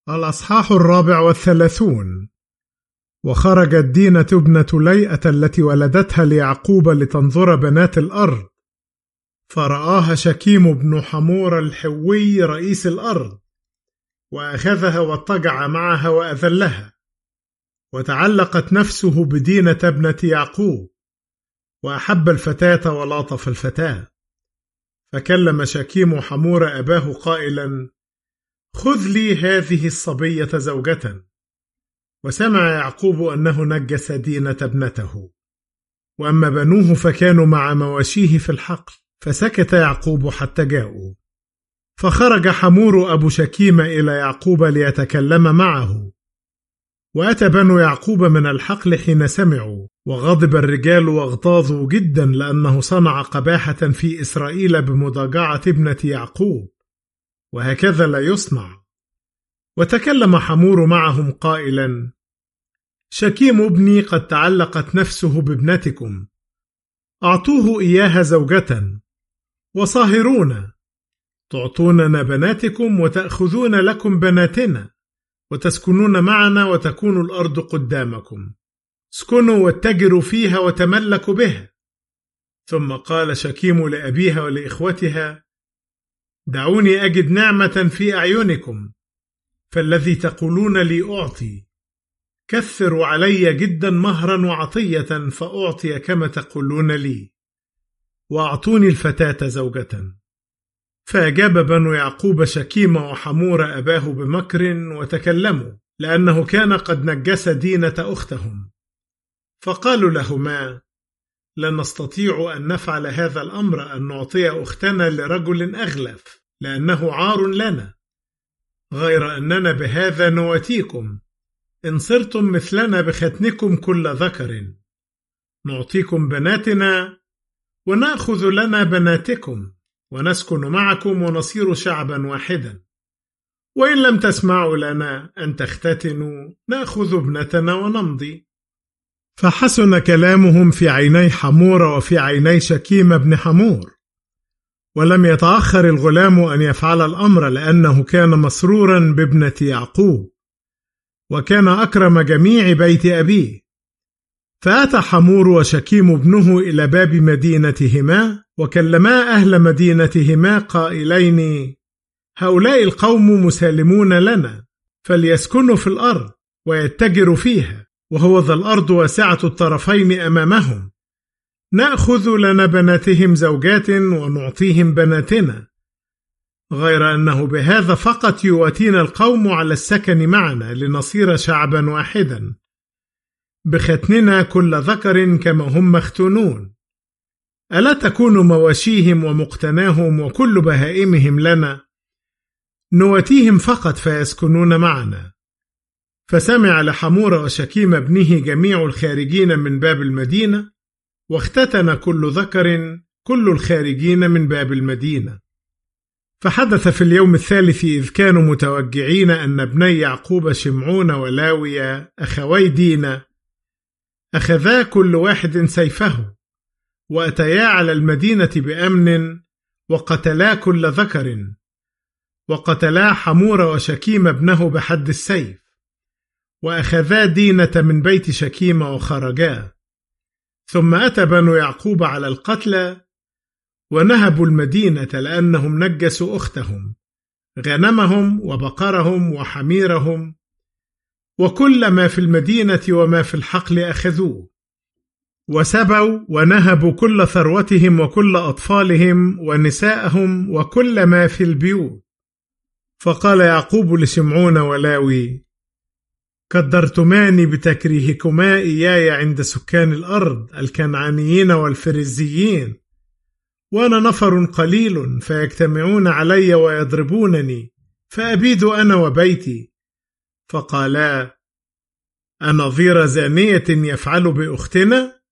الأصحاح 34. وخرجت دينة ابنة ليئة التي ولدتها ليعقوب لتنظر بنات الأرض، فرآها شكيم بن حمور الحوي رئيس الأرض، وأخذها واضطجع معها وأذلها، وتعلقت نفسه بدينة ابنة يعقوب، وأحب الفتاة ولاطف الفتاة. فكلم شكيم حمور أباه قائلا: خذ لي هذه الصبية زوجة. وسمع يعقوب أنه نجس دينة ابنته. وأما بنوه فكانوا مع مواشيه في الحقل، فسكت يعقوب حتى جاءوا. فخرج حمور أبو شكيم إلى يعقوب ليتكلم معه. وأتى بنو يعقوب من الحقل حين سمعوا، وغضب الرجال واغتاظوا جدا لأنه صنع قباحة في إسرائيل بمضاجعة ابنة يعقوب، وهكذا لا يصنع. وتكلم حمور معهم قائلا: شكيم ابني قد تعلقت نفسه بابنتكم، أعطوه إياها زوجة، وصاهرونا، تعطوننا بناتكم وتأخذون لكم بناتنا، وتسكنون معنا وتكون الأرض قدامكم، اسكنوا واتجروا فيها وتملكوا بها. ثم قال شكيم لأبيها ولإخوتها: دعوني أجد نعمة في أعينكم، فالذي تقولون لي أعطي، كثروا علي جدا مهرا وعطية فأعطي كما تقولون لي، وأعطوني الفتاة زوجة. فأجاب بنو يعقوب شكيم وحمور أباه بمكر وتكلموا، لأنه كان قد نجس دينة أختهم. فقالوا لهما: لا نستطيع أن نفعل هذا الأمر، أن نعطي أختنا لرجل أغلف، لأنه عار لنا، غير أننا بهذا نواتيكم إن صرتم مثلنا بختنكم كل ذكر، نعطيكم بناتنا ونأخذ لنا بناتكم، ونسكن معكم ونصير شعبا واحدا. وإن لم تسمعوا لنا أن تختتنوا نأخذ ابنتنا ونمضي. فحسن كلامهم في عيني حمور وفي عيني شكيم بن حمور. ولم يتأخر الغلام أن يفعل الأمر، لأنه كان مسرورا بابنة يعقوب، وكان أكرم جميع بيت أبيه. فأتى حمور وشكيم ابنه إلى باب مدينتهما، وكلما أهل مدينتهما قائلين: هؤلاء القوم مسالمون لنا، فليسكنوا في الأرض ويتجروا فيها، وهو ذا الأرض واسعة الطرفين أمامهم، نأخذ لنا بناتهم زوجات ونعطيهم بناتنا، غير أنه بهذا فقط يواتينا القوم على السكن معنا لنصير شعبا واحدا، بختننا كل ذكر كما هم مختونون. ألا تكون مواشيهم ومقتناهم وكل بهائمهم لنا؟ نواتيهم فقط فيسكنون معنا. فسمع لحمور وشكيم ابنه جميع الخارجين من باب المدينة، واختتن كل ذكر كل الخارجين من باب المدينة. فحدث في اليوم الثالث إذ كانوا متوجعين أن ابني يعقوب شمعون ولاويا أخوي دينة أخذا كل واحد سيفه، وأتيا على المدينة بأمن، وقتلا كل ذكر، وقتلا حمور وشكيم ابنه بحد السيف، وأخذا دينة من بيت شكيم وخرجا. ثم أتى بنو يعقوب على القتلى ونهبوا المدينة، لأنهم نجسوا أختهم، غنمهم وبقرهم وحميرهم، وكل ما في المدينة وما في الحقل أخذوه، وسبوا ونهبوا كل ثروتهم وكل أطفالهم ونساءهم وكل ما في البيوت. فقال يعقوب لشمعون ولاوي: قدرتماني بتكريهكما إياي عند سكان الأرض الكنعانيين والفريزيين، وأنا نفر قليل فيجتمعون علي ويضربونني، فأبيد أنا وبيتي. فقالا: أنظير زانية يفعل بأختنا؟